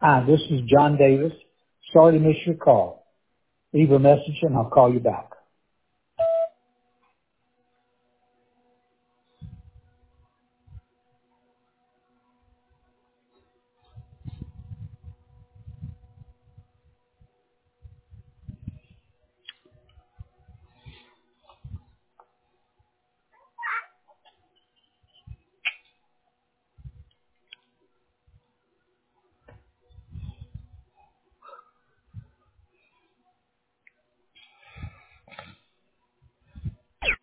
Hi, this is John Davis. Sorry to miss your call. Leave a message and I'll call you back.